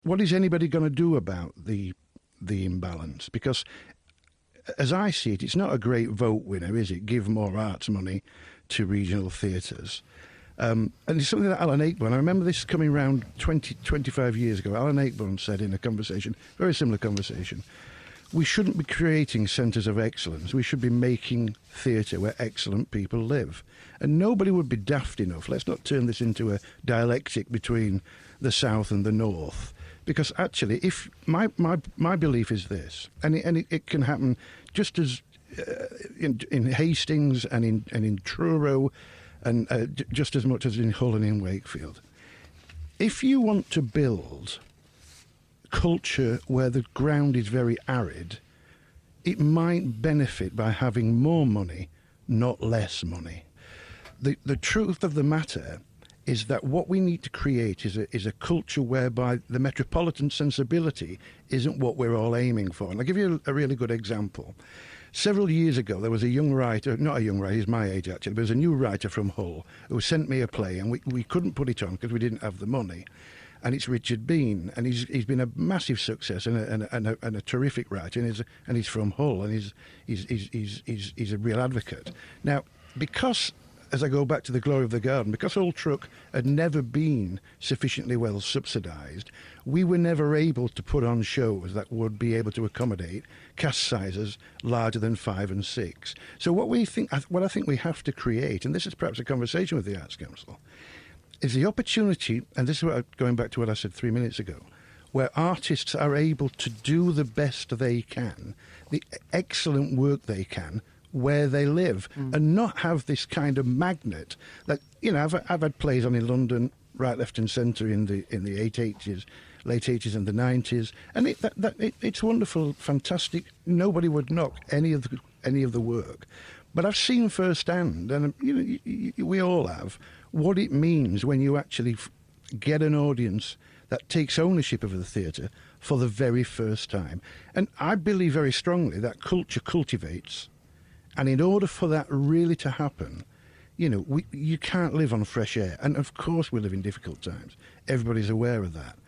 what is anybody going to do about the imbalance? Because as I see it, it's not a great vote winner, is it? Give more arts money to regional theatres. And it's something that Alan Ayckbourn, I remember this coming around 25 years ago. Alan Ayckbourn said in a conversation, very similar conversation, we shouldn't be creating centres of excellence. We should be making theatre where excellent people live. And nobody would be daft enough. Let's not turn this into a dialectic between the South and the North. Because actually, if my belief is this, and it can happen just as in Hastings and in Truro, and just as much as in Hull and in Wakefield. If you want to build culture where the ground is very arid, it might benefit by having more money, not less money. The truth of the matter is that what we need to create is a culture whereby the metropolitan sensibility isn't what we're all aiming for. And I'll give you a really good example. Several years ago, there was a young writer, not a young writer, he's my age actually, but there was a new writer from Hull who sent me a play, and we couldn't put it on because we didn't have the money. And it's Richard Bean, and he's been a massive success and a terrific writer, and he's from Hull, and he's a real advocate. Now, because, as I go back to the glory of the garden, because Hull Truck had never been sufficiently well subsidised, we were never able to put on shows that would be able to accommodate cast sizes larger than 5 and 6. So what I think we have to create, and this is perhaps a conversation with the Arts Council, is the opportunity, and this is going back to what I said 3 minutes ago, where artists are able to do the best they can, the excellent work they can, where they live, and not have this kind of magnet that, I've had plays on in London, right, left and centre in the late 80s and the 90s, and it's wonderful, fantastic. Nobody would knock any of the work, but I've seen firsthand, and we all have, what it means when you actually get an audience that takes ownership of the theatre for the very first time. And I believe very strongly that culture cultivates. And in order for that really to happen, you can't live on fresh air. And of course we live in difficult times. Everybody's aware of that.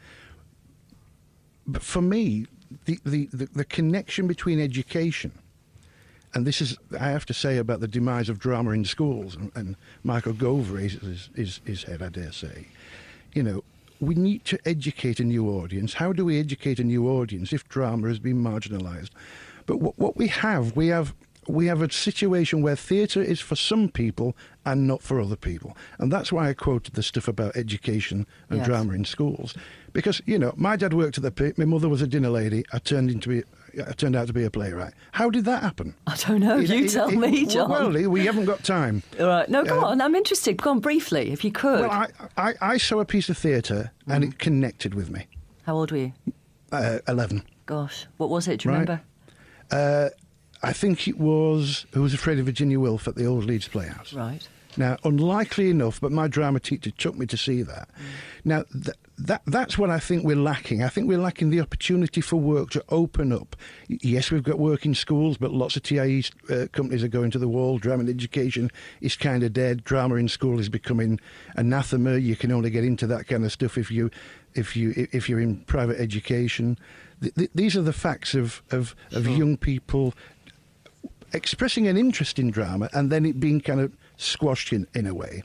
But for me, the connection between education, and this is, I have to say, about the demise of drama in schools, and Michael Gove raises his head, I dare say. We need to educate a new audience. How do we educate a new audience if drama has been marginalised? But what we have a situation where theatre is for some people and not for other people. And that's why I quoted the stuff about education and drama in schools. Because, my dad worked at the pit, my mother was a dinner lady, I turned out to be a playwright. How did that happen? I don't know. You tell me, John. Well, we haven't got time. All right. No, go on. I'm interested. Go on briefly, if you could. Well, I saw a piece of theatre and it connected with me. How old were you? 11. Gosh. What was it? Do you remember? I think it was Who Was Afraid of Virginia Woolf at the Old Leeds Playhouse. Right. Now, unlikely enough, but my drama teacher took me to see that. Now, that's what I think we're lacking. I think we're lacking the opportunity for work to open up. Yes, we've got work in schools, but lots of TIE companies are going to the wall. Drama in education is kind of dead. Drama in school is becoming anathema. You can only get into that kind of stuff if you're in private education. These are the facts of young people expressing an interest in drama and then it being kind of squashed in a way.